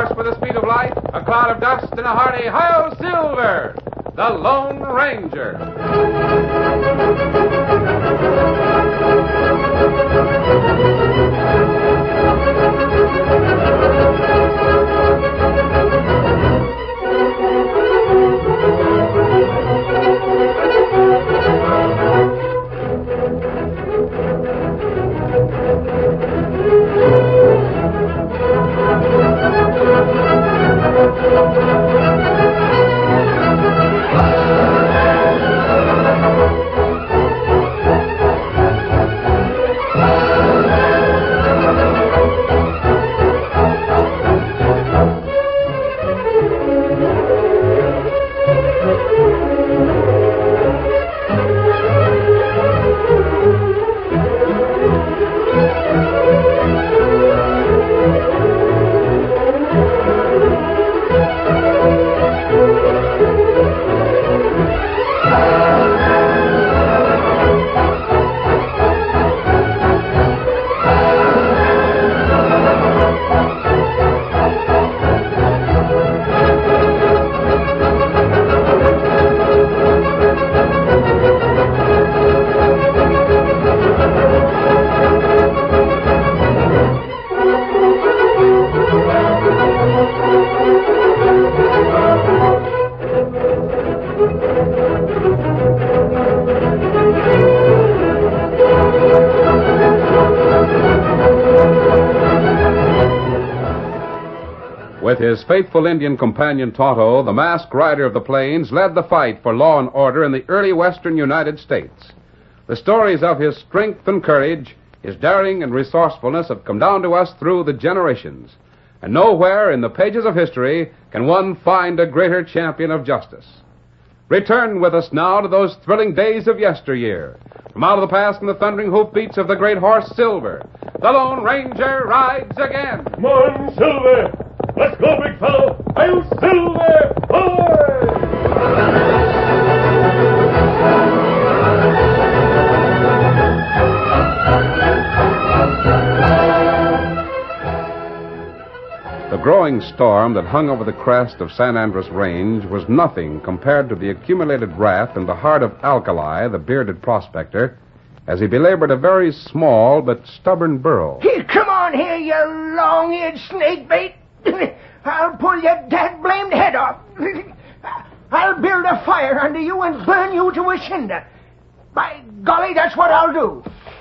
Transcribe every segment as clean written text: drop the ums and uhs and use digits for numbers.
horse with the speed of light, a cloud of dust, and a hearty Hi-Yo Silver, the Lone Ranger. With his faithful Indian companion Tonto, the masked rider of the plains led the fight for law and order in the early western United States. The stories of his strength and courage, his daring and resourcefulness have come down to us through the generations. And nowhere in the pages of history can one find a greater champion of justice. Return with us now to those thrilling days of yesteryear. From out of the past and the thundering hoofbeats of the great horse Silver, the Lone Ranger rides again. Come on, Silver! Let's go, big fellow! I'll Silver! Ahoy! The growing storm that hung over the crest of San Andres Range was nothing compared to the accumulated wrath in the heart of Alkali, the bearded prospector, as he belabored a very small but stubborn burro. Here, come on here, you long-eared snakebait. I'll pull your dad-blamed head off. I'll build a fire under you and burn you to a cinder. By golly, that's what I'll do.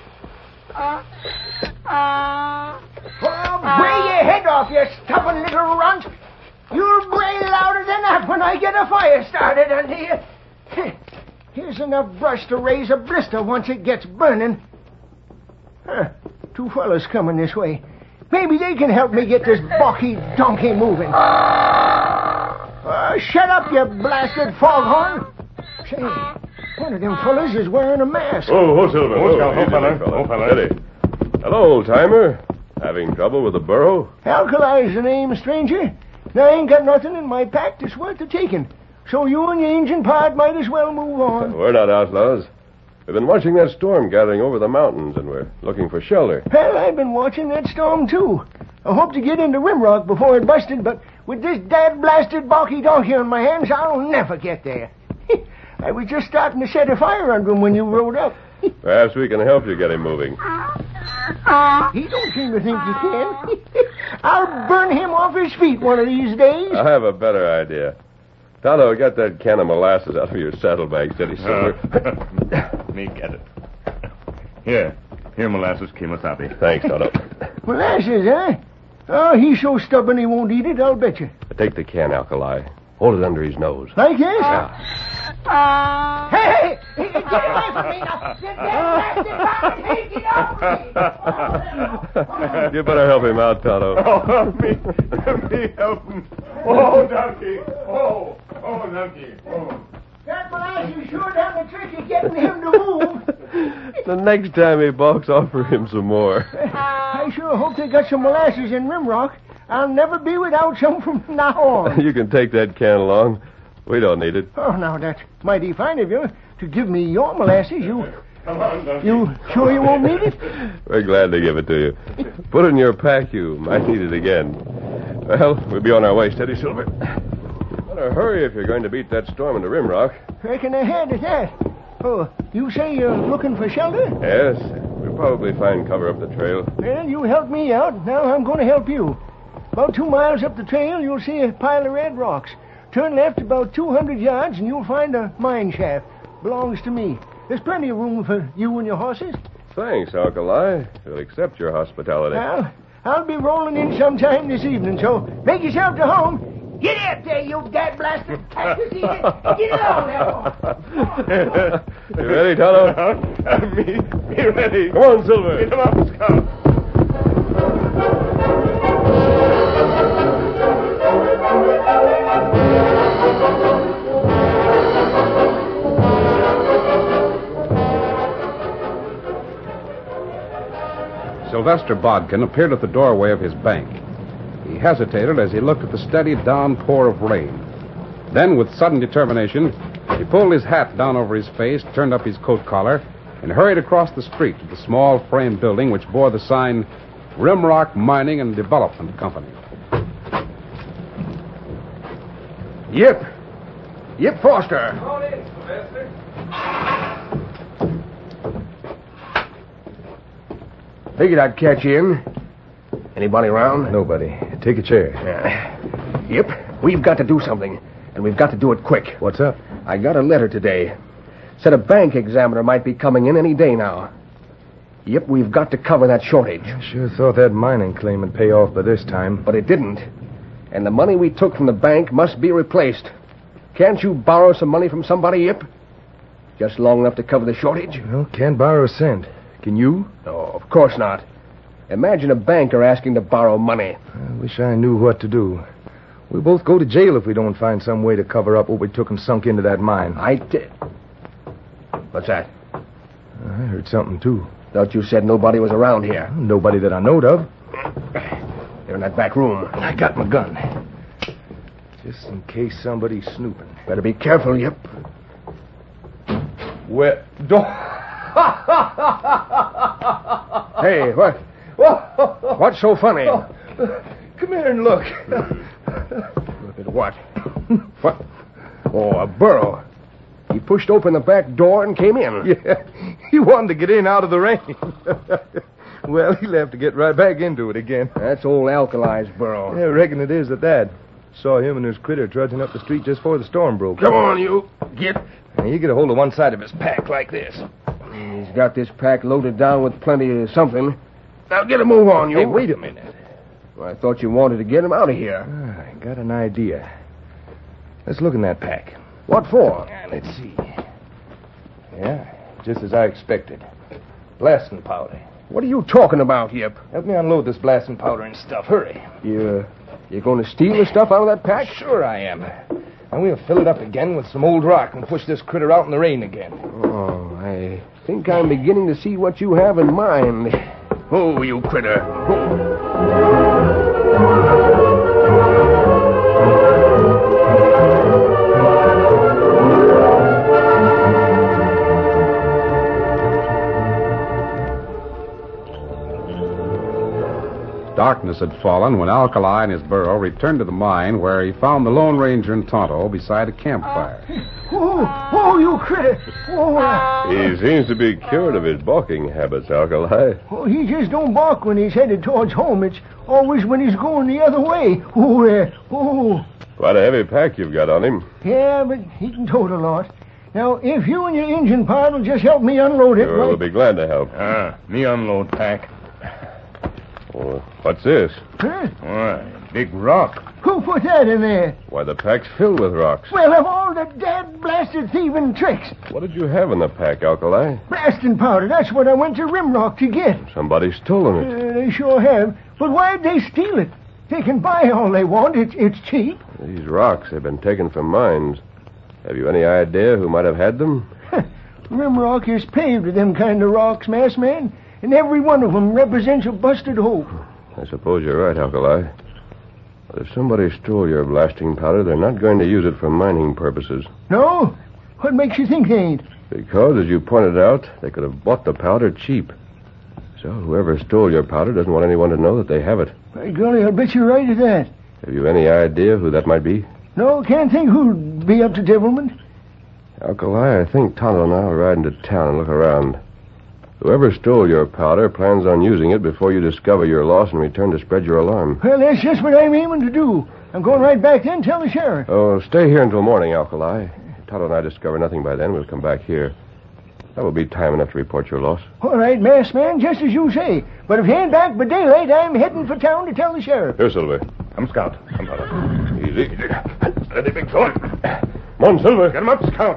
Bray your head off, you stubborn little runt. You'll bray louder than that when I get a fire started under you. Here's enough brush to raise a blister once it gets burning. Two fellas coming this way. Maybe they can help me get this balky donkey moving. Shut up, you blasted foghorn. Say, one of them fellas is wearing a mask. Oh, Silver. Oh, fella. Steady. Hello, old-timer. Having trouble with the burro? Alkali's the name, stranger. Now, I ain't got nothing in my pack that's worth the taking. So you and your Injun pard might as well move on. We're not outlaws. We've been watching that storm gathering over the mountains, and we're looking for shelter. Well, I've been watching that storm, too. I hope to get into Rimrock before it busted, but with this dad-blasted balky donkey on my hands, I'll never get there. I was just starting to set a fire under him when you rode up. Perhaps we can help you get him moving. He don't seem to think he can. I'll burn him off his feet one of these days. I have a better idea. Tonto, get that can of molasses out of your saddlebag, steady, Silver. Me get it. Here, molasses, Kemosabe. Thanks, Tonto. Molasses, eh? Oh, he's so stubborn he won't eat it, I'll bet you. Take the can, Alkali. Hold it under his nose. Like this? Yeah. Hey! Get away from me now! Get off me! You better help him out, Tonto. Oh, me help him. Oh, donkey. Oh, donkey. Oh. That molasses sure done the trick of getting him to move. The next time he balks, offer him some more. I sure hope they got some molasses in Rimrock. I'll never be without some from now on. You can take that can along. We don't need it. Oh, now, that's mighty fine of you to give me your molasses. Come on, donkey. You sure you won't need it? We're glad to give it to you. Put it in your pack. You might need it again. Well, we'll be on our way. Steady, Silver. Better hurry if you're going to beat that storm into Rimrock. Reckon ahead at that. Oh, you say you're looking for shelter? Yes, we'll probably find cover up the trail. Well, you helped me out. Now I'm going to help you. About 2 miles up the trail, you'll see a pile of red rocks. Turn left about 200 yards, and you'll find a mine shaft. Belongs to me. There's plenty of room for you and your horses. Thanks, Alkali. We'll accept your hospitality. Well, I'll be rolling in sometime this evening, so make yourself to home. Get up there, you dad-blasted cactus eater. Get along now. You ready, Tonto? Me ready. Come on, Silver. Get him up, Scout. Sylvester Bodkin appeared at the doorway of his bank. He hesitated as he looked at the steady downpour of rain. Then, with sudden determination, he pulled his hat down over his face, turned up his coat collar, and hurried across the street to the small frame building which bore the sign Rimrock Mining and Development Company. Yep. Yep, Foster. Come in, Sylvester. Figured I'd catch you in. Anybody around? Nobody. Take a chair. Yep. We've got to do something, and we've got to do it quick. What's up? I got a letter today. Said a bank examiner might be coming in any day now. Yep, we've got to cover that shortage. I sure thought that mining claim would pay off by this time. But it didn't. And the money we took from the bank must be replaced. Can't you borrow some money from somebody, Yip? Just long enough to cover the shortage? Well, can't borrow a cent. Can you? No, of course not. Imagine a banker asking to borrow money. I wish I knew what to do. We'll both go to jail if we don't find some way to cover up what we took and sunk into that mine. What's that? I heard something, too. Thought you said nobody was around here. Nobody that I knowed of. They're in that back room. I got my gun. Just in case somebody's snooping. Better be careful, Yip. Well, Hey, what? What's so funny? come here and look. Look at what? What? Oh, a burro. He pushed open the back door and came in. Yeah, he wanted to get in out of the rain. Well, he'll have to get right back into it again. That's old Alkali's burro. Yeah, I reckon it is at that. Saw him and his critter trudging up the street just before the storm broke. Come on, you. Get. Now, you get a hold of one side of his pack like this. He's got this pack loaded down with plenty of something. Now get a move on, you. Hey, wait a minute. Well, I thought you wanted to get him out of here. I got an idea. Let's look in that pack. What for? Let's see. Yeah, just as I expected. Blasting powder. What are you talking about, Yip? Help me unload this blasting powder and stuff. Hurry. You're going to steal the stuff out of that pack? Sure I am. And we'll fill it up again with some old rock and push this critter out in the rain again. Oh, I think I'm beginning to see what you have in mind. Oh, you critter. Darkness had fallen when Alkali and his burro returned to the mine, where he found the Lone Ranger and Tonto beside a campfire. Oh, you critter. He seems to be cured of his balking habits, Alkali. Oh, he just don't bark when he's headed towards home. It's always when he's going the other way. Quite a heavy pack you've got on him. Yeah, but he can tote a lot. Now, if you and your engine pard will just help me unload it... Sure, we'll be glad to help. Me unload pack. Oh, what's this? Huh? Why, big rock. Who put that in there? Why, the pack's filled with rocks. Well, of all the dad-blasted thieving tricks. What did you have in the pack, Alkali? Blasting powder. That's what I went to Rimrock to get. Somebody's stolen it. They sure have. But why'd they steal it? They can buy all they want. It's cheap. These rocks have been taken from mines. Have you any idea who might have had them? Rimrock is paved with them kind of rocks, masked man. And every one of them represents a busted hope. I suppose you're right, Alkali. But if somebody stole your blasting powder, they're not going to use it for mining purposes. No? What makes you think they ain't? Because, as you pointed out, they could have bought the powder cheap. So whoever stole your powder doesn't want anyone to know that they have it. By golly, I'll bet you're right at that. Have you any idea who that might be? No, can't think who'd be up to devilment. Alkali, I think Tonto and I will ride into town and look around. Whoever stole your powder plans on using it before you discover your loss and return to spread your alarm. Well, that's just what I'm aiming to do. I'm going right back then and tell the sheriff. Oh, stay here until morning, Alkali. If Tonto and I discover nothing by then, we'll come back here. That will be time enough to report your loss. All right, masked man, just as you say. But if he ain't back by daylight, I'm heading for town to tell the sheriff. Here, Silver. I'm Scout. Come, Tonto. Easy. Steady, big fella. Come on, Silver. Get him up, Scout.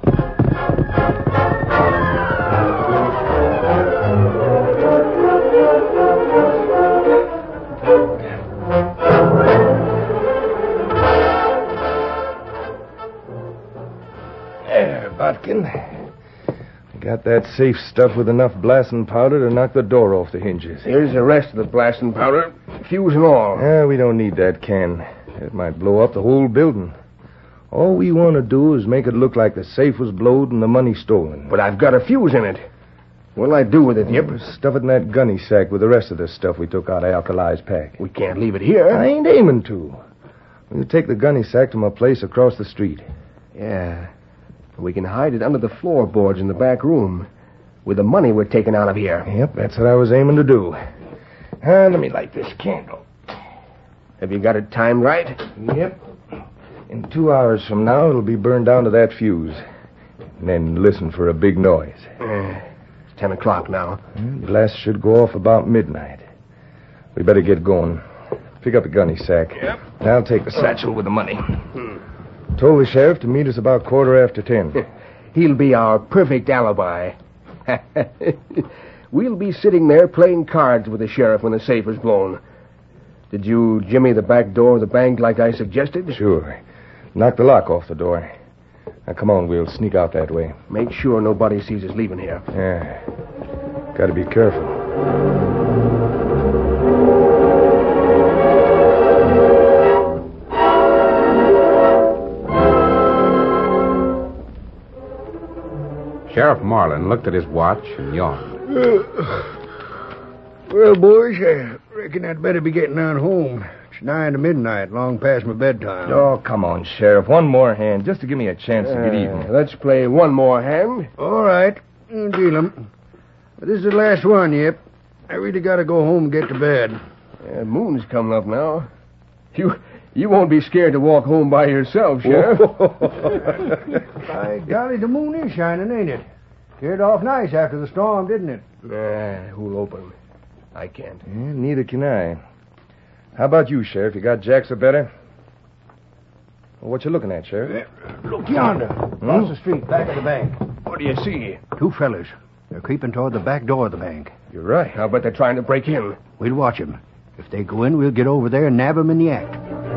There, Botkin. Got that safe stuff with enough blasting powder to knock the door off the hinges. Here's the rest of the blasting powder, fuse and all. We don't need that can. It might blow up the whole building. All we want to do is make it look like the safe was blowed and the money stolen. But I've got a fuse in it. What'll I do with it, Yip? Stuff it in that gunny sack with the rest of the stuff we took out of Alkali's pack. We can't leave it here. I ain't aiming to. We'll take the gunny sack to my place across the street. Yeah. We can hide it under the floorboards in the back room with the money we're taking out of here. Yep, that's what I was aiming to do. Let me light this candle. Have you got it timed right? Yep. In 2 hours from now, it'll be burned down to that fuse. And then listen for a big noise. It's 10 o'clock now. The blast should go off about midnight. We better get going. Pick up the gunny sack. Yep. And I'll take the satchel with the money. Told the sheriff to meet us about 10:15. He'll be our perfect alibi. We'll be sitting there playing cards with the sheriff when the safe is blown. Did you jimmy the back door of the bank like I suggested? Sure. Knock the lock off the door. Now, come on, we'll sneak out that way. Make sure nobody sees us leaving here. Yeah. Gotta be careful. Sheriff Marlin looked at his watch and yawned. Well, boys, I reckon I'd better be getting on home. It's nigh to midnight, long past my bedtime. Oh, come on, Sheriff. One more hand, just to give me a chance to get even. Let's play one more hand. All right, deal 'em. But this is the last one, Yip. I really got to go home and get to bed. Moon's coming up now. You won't be scared to walk home by yourself, Sheriff. By golly, the moon is shining, ain't it? Cleared off nice after the storm, didn't it? Who'll open? I can't. Yeah, neither can I. How about you, Sheriff? You got jacks or better? Well, what you looking at, Sheriff? Look yonder, across the street, back of the bank. What do you see? 2 fellas. They're creeping toward the back door of the bank. You're right. I'll bet they're trying to break in. We'll watch 'em. If they go in, we'll get over there and nab 'em in the act.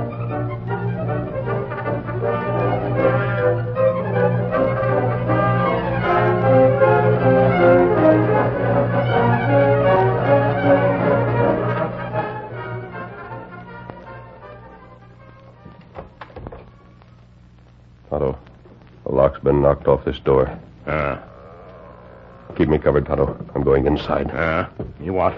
Tonto, the lock's been knocked off this door. Keep me covered, Tonto. I'm going inside. You watch.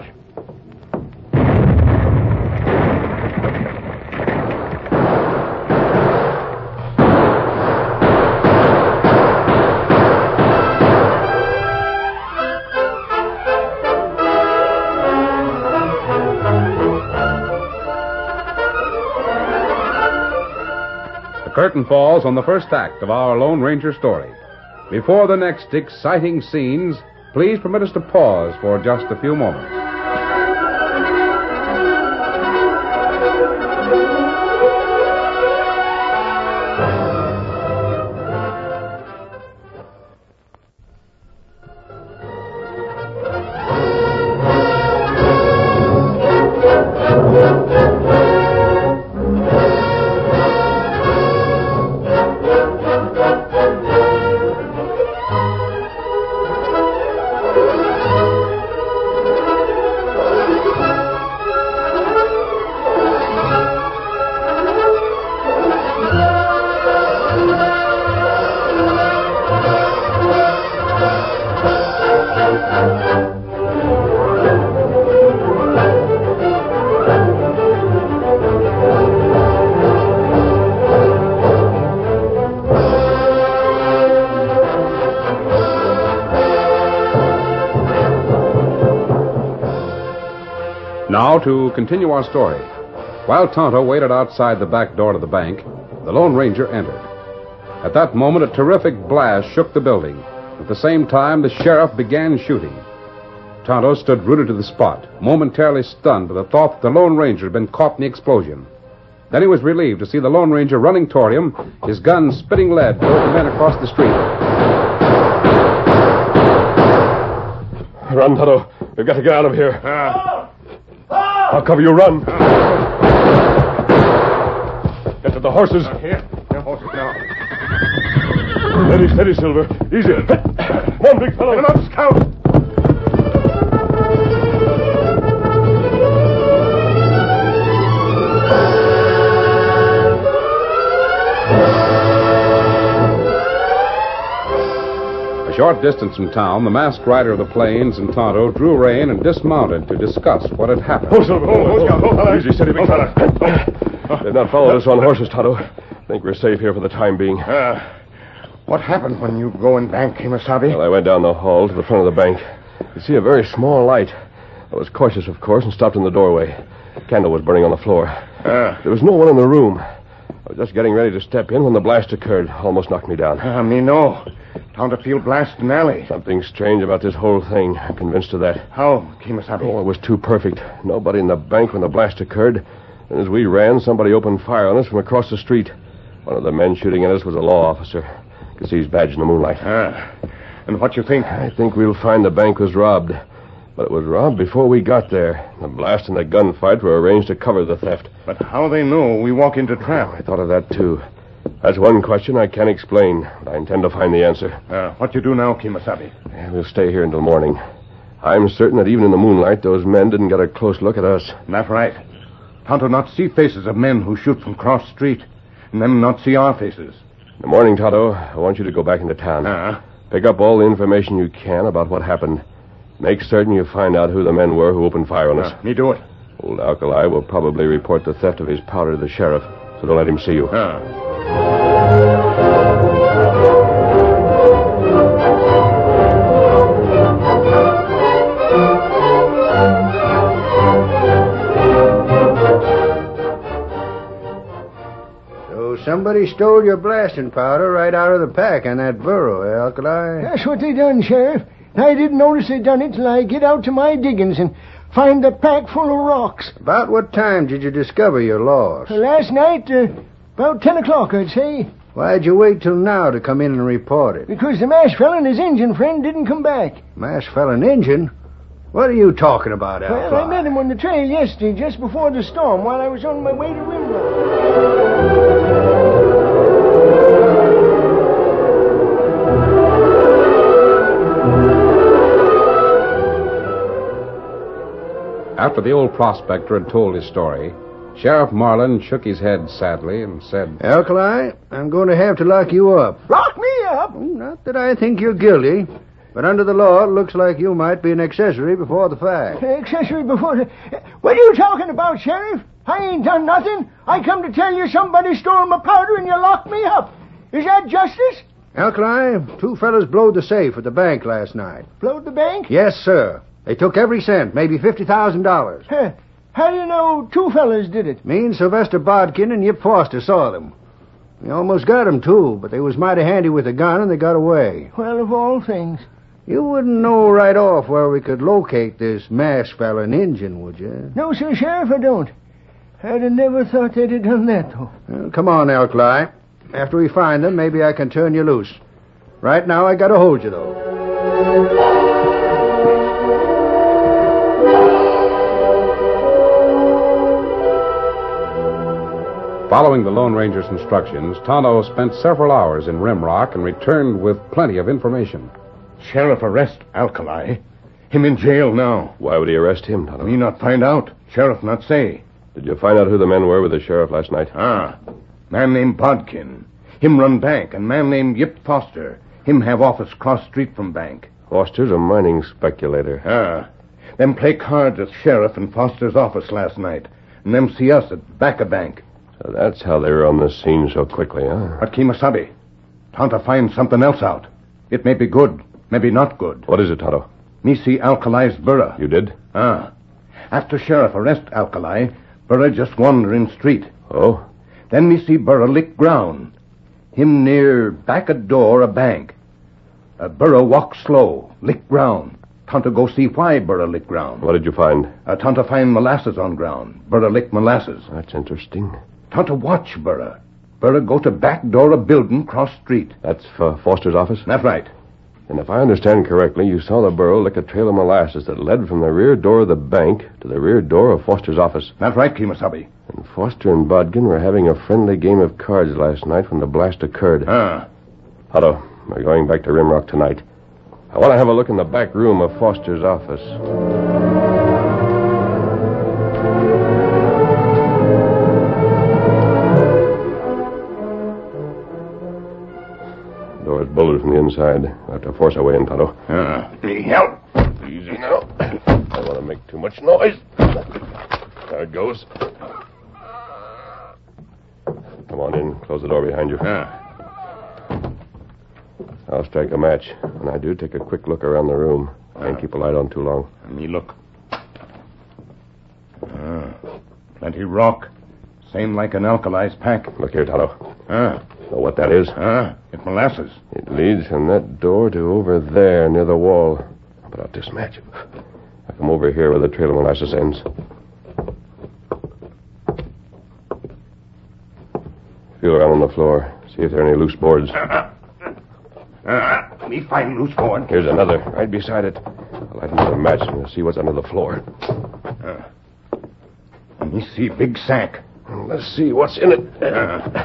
The curtain falls on the first act of our Lone Ranger story. Before the next exciting scenes, please permit us to pause for just a few moments. Now, to continue our story. While Tonto waited outside the back door of the bank, the Lone Ranger entered. At that moment, a terrific blast shook the building. At the same time, the sheriff began shooting. Tonto stood rooted to the spot, momentarily stunned by the thought that the Lone Ranger had been caught in the explosion. Then he was relieved to see the Lone Ranger running toward him, his gun spitting lead toward the men across the street. Run, Tonto. We've got to get out of here. I'll cover you. Run. Get to the horses. Here. The horses now. Steady, steady, Silver. Easy. Come on, big fellow. Come on, Scout. A short distance from town, the masked rider of the plains and Tonto drew rein and dismounted to discuss what had happened. Oh, Silver. Easy, steady, big fella. They've not followed us on horses, Tonto. I think we're safe here for the time being. What happened when you go in bank, Kemosabe? Well, I went down the hall to the front of the bank. You see a very small light. I was cautious, of course, and stopped in the doorway. The candle was burning on the floor. There was no one in the room. I was just getting ready to step in when the blast occurred. Almost knocked me down. Me no. Town to field blast in alley. Something strange about this whole thing. I'm convinced of that. How, Kemosabe? Oh, it was too perfect. Nobody in the bank when the blast occurred. And as we ran, somebody opened fire on us from across the street. One of the men shooting at us was a law officer. Could see his badge in the moonlight. And what you think? I think we'll find the bank was robbed. But it was robbed before we got there. The blast and the gunfight were arranged to cover the theft. But how they know we walk into trap? I thought of that, too. That's one question I can't explain, but I intend to find the answer. What you do now, Kemosabe? We'll stay here until morning. I'm certain that even in the moonlight, those men didn't get a close look at us. That's right. Tonto not see faces of men who shoot from cross street, and them not see our faces. In the morning, Tonto, I want you to go back into town. Pick up all the information you can about what happened. Make certain you find out who the men were who opened fire on us. Me do it. Old Alkali will probably report the theft of his powder to the sheriff, so don't let him see you. Somebody stole your blasting powder right out of the pack on that burro, Alkali. That's what they done, Sheriff. I didn't notice they done it till I get out to my diggings and find the pack full of rocks. About what time did you discover your loss? Last night, about 10 o'clock, I'd say. Why'd you wait till now to come in and report it? Because the masked fella and his Indian friend didn't come back. Masked fella and Injun? What are you talking about, Alkali? Well, I met him on the trail yesterday, just before the storm, while I was on my way to Rimrock. After the old prospector had told his story, Sheriff Marlin shook his head sadly and said, Alkali, I'm going to have to lock you up. Lock me up? Not that I think you're guilty, but under the law, it looks like you might be an accessory before the fact. Accessory before the... What are you talking about, Sheriff? I ain't done nothing. I come to tell you somebody stole my powder and you locked me up. Is that justice? Alkali, two fellas blowed the safe at the bank last night. Blowed the bank? Yes, sir. They took every cent, maybe $50,000. How do you know two fellas did it? Me and Sylvester Bodkin and Yip Foster saw them. We almost got them, too, but they was mighty handy with a gun and they got away. Well, of all things. You wouldn't know right off where we could locate this masked fella and Injun, would you? No, sir, Sheriff, I don't. I'd have never thought they'd have done that, though. Well, come on, Alkali. After we find them, maybe I can turn you loose. Right now, I gotta hold you, though. Following the Lone Ranger's instructions, Tonto spent several hours in Rimrock and returned with plenty of information. Sheriff arrest Alkali. Him in jail now. Why would he arrest him, Tonto? Me not find out. Sheriff not say. Did you find out who the men were with the sheriff last night? Man named Bodkin. Him run bank, and man named Yip Foster. Him have office cross street from bank. Foster's a mining speculator. Them play cards at Sheriff and Foster's office last night. And them see us at back of bank. So that's how they were on the scene so quickly, huh? But Kemosabe, Tonto find something else out. It may be good, maybe not good. What is it, Tonto? Me see Alkali's burra. You did? After Sheriff arrest Alkali, Burra just wandering street. Oh? Then me see Burra lick ground. Him near back a door a bank. Burra walk slow, lick ground. Tonto go see why Burra lick ground. What did you find? Tonto find molasses on ground. Burra lick molasses. That's interesting. Tonto watch Burra. Burra go to back door of building cross street. That's for Foster's office? That's right. And if I understand correctly, you saw the burro lick a trail of molasses that led from the rear door of the bank to the rear door of Foster's office. That's right, Kemosabe. And Foster and Bodkin were having a friendly game of cards last night when the blast occurred. Otto, we're going back to Rimrock tonight. I want to have a look in the back room of Foster's office. Door is bolted from the inside. We'll have to force our way in, Tonto. Need help? Easy now. I don't want to make too much noise. There it goes. Come on in. Close the door behind you. I'll strike a match. When I do, take a quick look around the room. Can't keep a light on too long. Let me look. Plenty rock. Same like an Alkali's pack. Look here, Tonto. Know what that is? It's molasses. It leads from that door to over there near the wall. I'll put out this match. I come over here where the trail of molasses ends. Feel around on the floor. See if there are any loose boards. Let me find loose board. Here's another, right beside it. I'll light another match and we'll see what's under the floor. Let me see big sack. Let's see what's in it.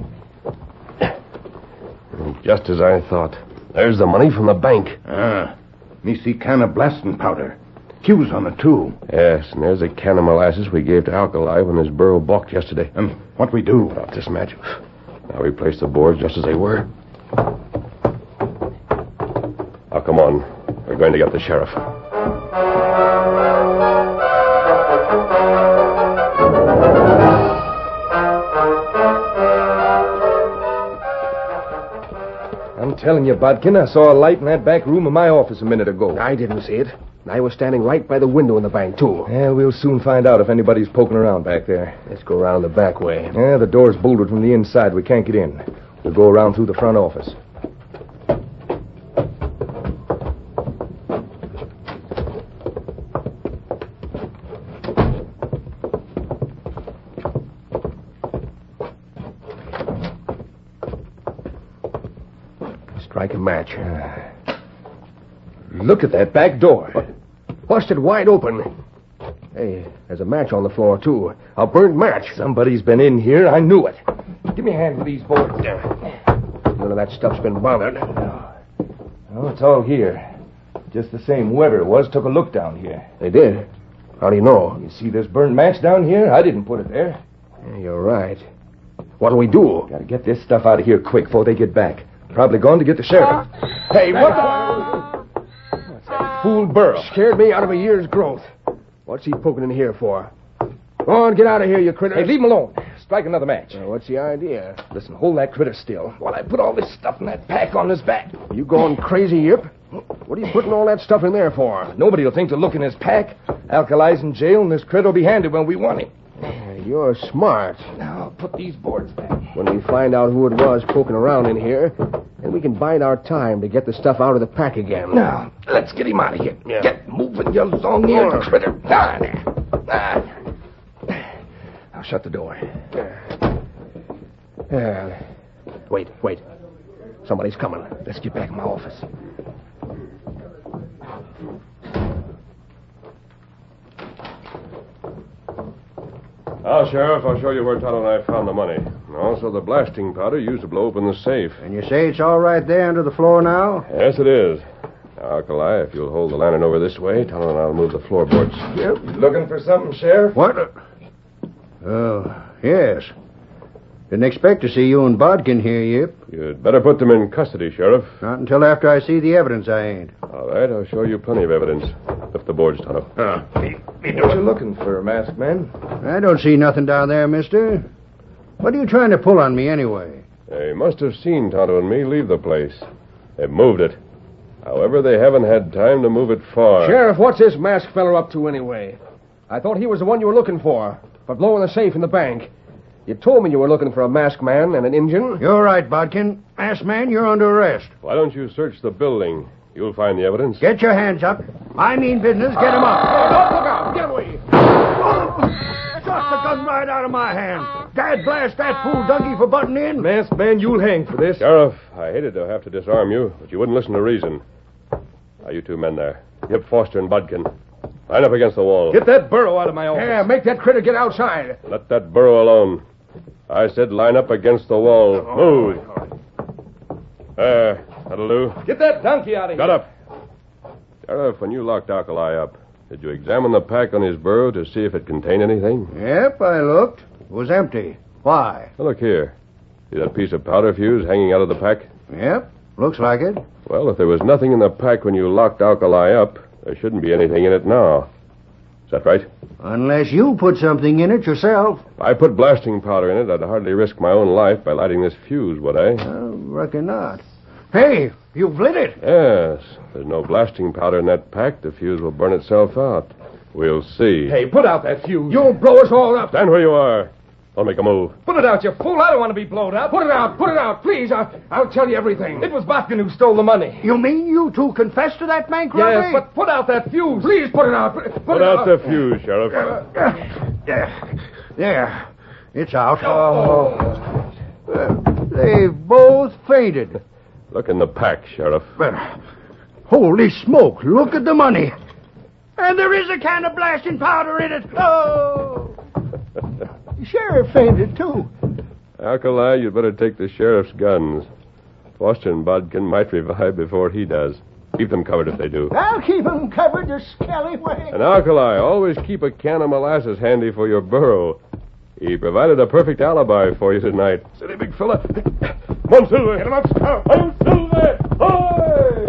Just as I thought. There's the money from the bank. Me see can of blasting powder. Fuse on it, too. Yes, and there's a can of molasses we gave to Alkali when his burro balked yesterday. What we do? Put out this match. Now we place the boards just as they were. Now, come on. We're going to get the sheriff. I'm telling you, Bodkin, I saw a light in that back room of my office a minute ago. I didn't see it. And I was standing right by the window in the bank, too. Yeah, we'll soon find out if anybody's poking around back there. Let's go around the back way. Yeah, the door's bolted from the inside. We can't get in. We'll go around through the front office. Strike a match. Look at that back door. Busted wide open. Hey, there's a match on the floor, too. A burnt match. Somebody's been in here. I knew it. Give me a hand with these boards. None of that stuff's been bothered. Oh, it's all here. Just the same whoever it was took a look down here. They did? How do you know? You see this burnt match down here? I didn't put it there. Yeah, you're right. What'll we do? Gotta get this stuff out of here quick before they get back. Probably gone to get the sheriff. Hey, what the... What's that fool burro? Scared me out of a year's growth. What's he poking in here for? Go on, get out of here, you critter. Hey, leave him alone. Strike another match. What's the idea? Listen, hold that critter still while I put all this stuff in that pack on his back. You going crazy, Yip? What are you putting all that stuff in there for? Nobody will think to look in his pack. Alkali's in jail, and this critter will be handy when we want him. You're smart. Now, I'll put these boards back. When we find out who it was poking around in here, then we can bide our time to get the stuff out of the pack again. Now, let's get him out of here. Yeah. Get moving, you long-eared critter. I'll shut the door. Wait. Somebody's coming. Let's get back in my office. Now, Sheriff, I'll show you where Tonto and I found the money. And also the blasting powder used to blow open the safe. And you say it's all right there under the floor now? Yes, it is. Now, Alkali, if you'll hold the lantern over this way, Tonto and I'll move the floorboards. Yep. Looking for something, Sheriff? What? Oh, yes. Didn't expect to see you and Bodkin here, Yip. You'd better put them in custody, Sheriff. Not until after I see the evidence, I ain't. All right, I'll show you plenty of evidence. Lift the boards, Tonto. What you looking for, masked man? I don't see nothing down there, mister. What are you trying to pull on me, anyway? They must have seen Tonto and me leave the place. They've moved it. However, they haven't had time to move it far. Sheriff, what's this masked feller up to anyway? I thought he was the one you were looking for blowing the safe in the bank. You told me you were looking for a masked man and an Injun. You're right, Bodkin. Masked man, you're under arrest. Why don't you search the building? You'll find the evidence. Get your hands up. I mean business. Get him up. Don't look out. Get away. Shot the gun right out of my hand. Dad blast that fool donkey for butting in. Masked man, you'll hang for this. Sheriff, I hated to have to disarm you, but you wouldn't listen to reason. Now, you two men there. Yip Foster and Bodkin. Line up against the wall. Get that burro out of my office. Yeah, make that critter get outside. Let that burro alone. I said line up against the wall. Move. There. That'll do. Get that donkey out of here. Shut up. Sheriff, when you locked Alkali up, did you examine the pack on his burro to see if it contained anything? Yep, I looked. It was empty. Why? Now, look here. See that piece of powder fuse hanging out of the pack? Yep, looks like it. Well, if there was nothing in the pack when you locked Alkali up, there shouldn't be anything in it now. Is that right? Unless you put something in it yourself. If I put blasting powder in it, I'd hardly risk my own life by lighting this fuse, would I? I reckon not. Hey, you've lit it. Yes. If there's no blasting powder in that pack, the fuse will burn itself out. We'll see. Hey, put out that fuse. You'll blow us all up. Stand where you are. Don't make a move. Put it out, you fool. I don't want to be blown up. Put it out. Put it out. Please, I'll tell you everything. It was Botkin who stole the money. You mean you two confessed to that bank robbery? Yes, but put out that fuse. Please put it out. Put out the fuse, Sheriff. There. It's out. They've both fainted. Look in the pack, Sheriff. Holy smoke, look at the money. And there is a can of blasting powder in it. Oh! The sheriff fainted, too. Alkali, you'd better take the sheriff's guns. Foster and Bodkin might revive before he does. Keep them covered if they do. I'll keep them covered, the scallywag. And Alkali, always keep a can of molasses handy for your burro. He provided a perfect alibi for you tonight. Silly big fella. Come on, Silver. Get him up. Come, Silver. Hoy!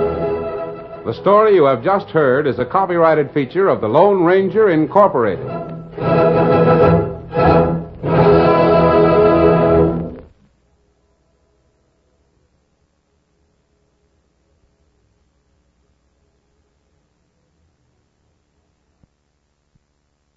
The story you have just heard is a copyrighted feature of the Lone Ranger Incorporated.